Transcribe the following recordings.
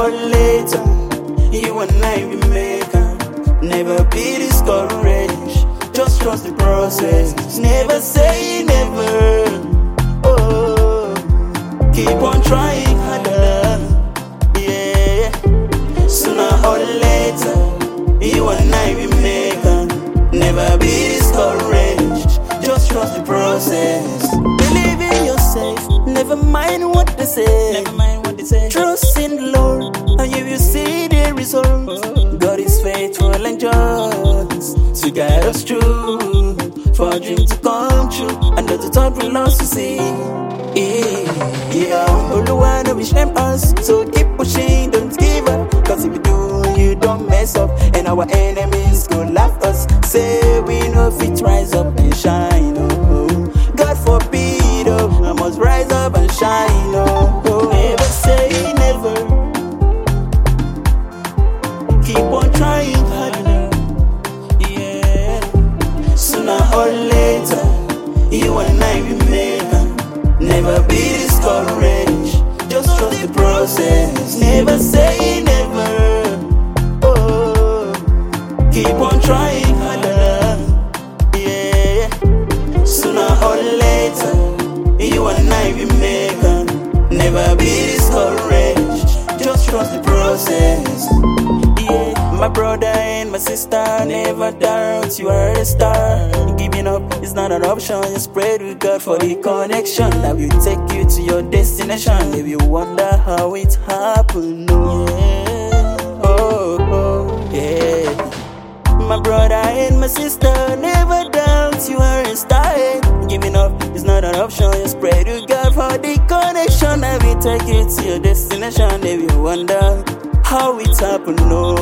or later, you and I will make it. Never be discouraged, just trust the process. Never say never. Oh, keep on trying harder. Yeah, sooner or later, you and I will make it. Never be discouraged, just trust the process. Believe in yourself, never mind what they say. Never mind what they say. Trust in the Lord, and you will see the results. God is faithful and just to guide us through, for a dream to come true, and the thought will also see. Yeah, Oluwa no be shame us, so keep pushing, don't give up. Cause if you do, you don't mess up, and our enemies go laugh us. Say we no fit rise up and shine, oh. God forbid, oh, I must rise up and shine, oh. Never say never, keep on trying harder. Yeah, sooner or later, you and I will make it. Never be discouraged, just trust the process. Never say never. Oh, keep on trying harder. Yeah, sooner or later, you and I will make it. Never be discouraged, just trust the process. Yeah, my brother and my sister, never doubt you are a star. Giving up is not an option. Just pray to God for the connection that will take you to your destination. If you wonder how it happened, oh, yeah. Oh, yeah. My brother and my sister, never doubt you are a star. Giving up is not an option. Just pray to God for the connection that will take you to your destination. If you wonder how it happened,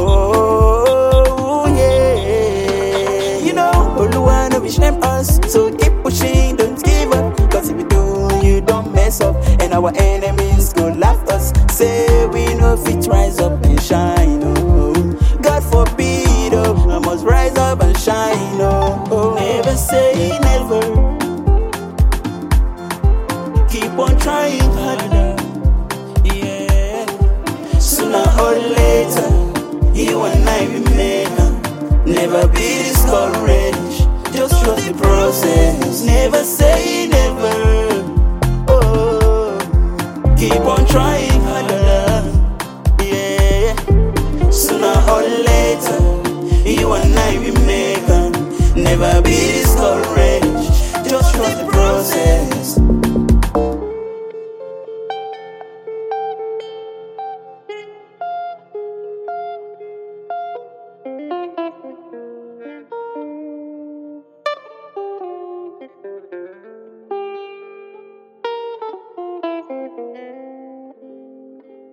oh, yeah. You know, Oluwa no be shame us, so keep pushing, don't give up. Cause if you do, you don't mess up, and our enemies go laugh us. Say we no fit rise up and shine, oh. God forbid, oh, I must rise up and shine, oh. Never say never, keep on trying harder. Yeah, sooner or later, you and I will make it. Never be discouraged, just trust the process. Never say never. Oh, keep on trying